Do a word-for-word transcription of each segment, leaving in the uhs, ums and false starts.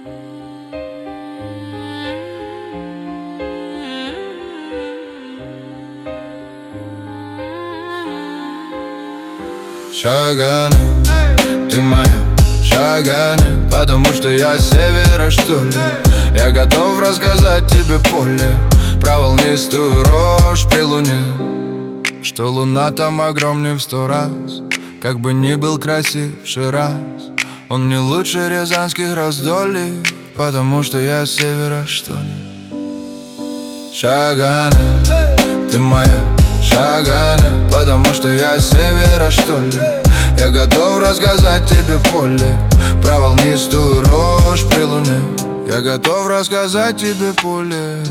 Шаганы, ты моя Шаганы, потому что я с севера, что ли. Я готов рассказать тебе поле про волнистую рожь при луне, что луна там огромнее в сто раз. Как бы ни был красив Шираз, он не лучше рязанских раздолий, потому что я с севера, что ли. Шаганы, ты моя Шаганы, потому что я с севера, что ли. Я готов рассказать тебе поле про волнистую рожь при луне. Я готов рассказать тебе поле.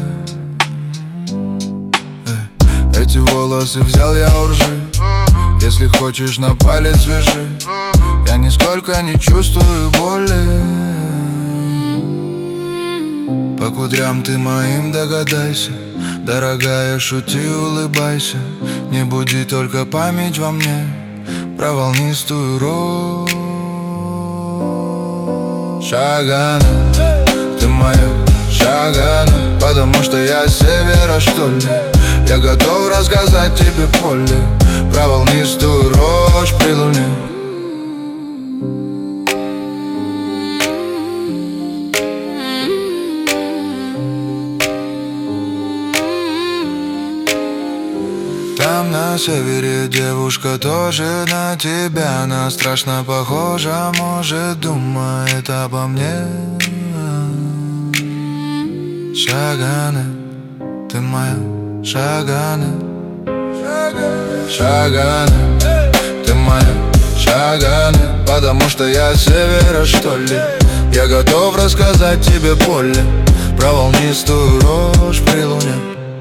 Эй, эти волосы взял я у ржи, если хочешь на палец вяжи. Я нисколько не чувствую боли. По кудрям ты моим догадайся, дорогая, шути, улыбайся. Не буди только память во мне про волнистую рожь. Шаганы, ты моя Шаганы, потому что я с севера, что ли. Я готов рассказать тебе поле про волнистую рожь при луне. Там на севере девушка тоже на тебя, она страшно похожа, может, думает обо мне. Шаганы, ты моя Шаганы, Шаганы, ты моя Шаганы, потому что я с севера, что ли. Я готов рассказать тебе поле про волнистую рожь при луне.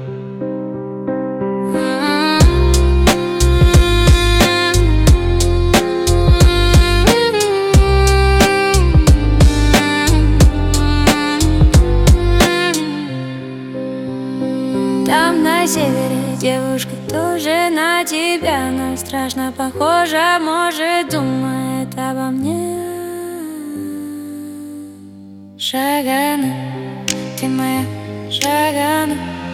Там на севере девушка тоже на тебя, она страшно похожа, может, думает обо мне. Шаганы, ты моя Шаганы,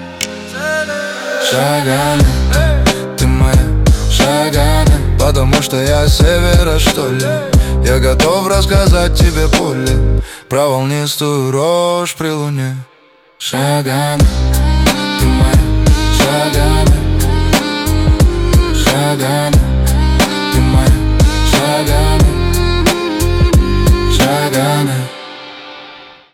Шаганы, ты моя Шаганы, потому что я с севера, что ли. Я готов рассказать тебе поле про волнистую рожь при луне. Шаганы, ты моя Шаганы, Шаганы, ты моя Шаганы, Шаганы.